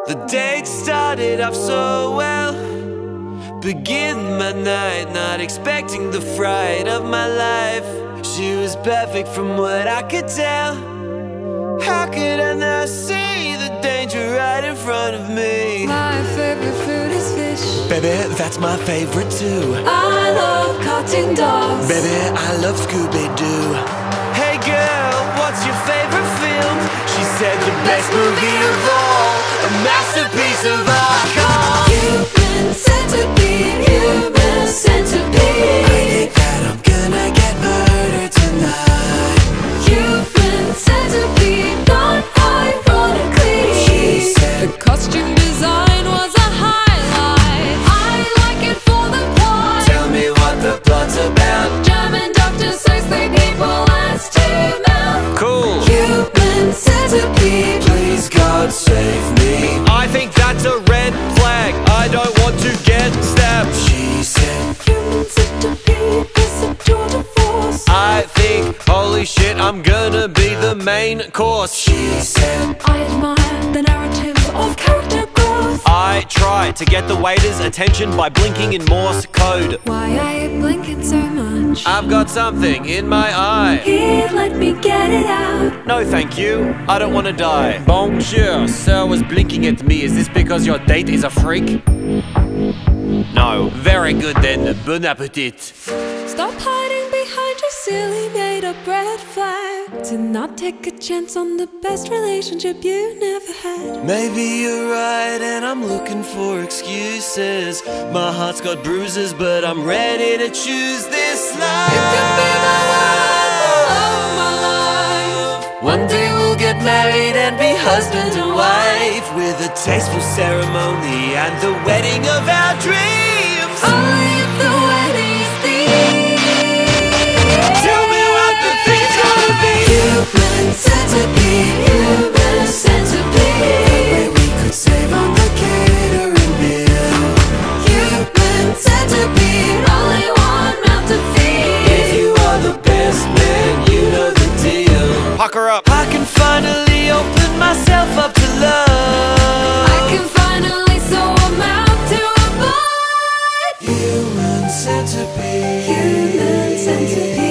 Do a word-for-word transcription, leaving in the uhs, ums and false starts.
The date started off so well, begin my night, not expecting the fright of my life. She was perfect from what I could tell. How could I not see the danger right in front of me? My favorite food is fish. Baby, that's my favorite too. I love cartoon dogs. Baby, I love Scooby-Doo. Hey girl, what's your favorite film? She said the best movie of all, a masterpiece of art called Human centipede, human centipede. I think that I'm gonna get murdered tonight. Human centipede, not ironically. She said the costume design was a highlight. I like it for the plot. Tell me what the plot's about. German doctor says they people as to mouth. Cool. Human centipede. Please God save me. I think that's a red flag. I don't want to get stabbed. She said Human centipede is a tour de force. I think, holy shit, I'm gonna be the main course. She said I admire the narrative of character growth. I try to get the waiter's attention by blinking in Morse code. Why are you blinking so much? I've got something in my eye. Here, let me get it out. No thank you, I don't want to die. Bonjour, sir was blinking at me. Is this because your date is a freak? No, very good then, bon appetit. Stop hiding behind your silly made-up red flag. Do not take a chance on the best relationship you never had. Maybe you're right and I'm looking for excuses. My heart's got bruises but I'm ready to choose this life. You could be the one, the love of my life. One day we'll get married and be husband and wife, with a tasteful ceremony and the wedding of our dreams. Only if the wedding's theme. Tell me what the thing's gonna be. Human centipede, human centipede. Wait, we could save on the catering bill. Human centipede, only one mouth to feed. If you are the best man, you know the deal. Pucker up. I can finally open myself up to love. I can finally sew a mouth to a bite. Human centipede. Human centipede.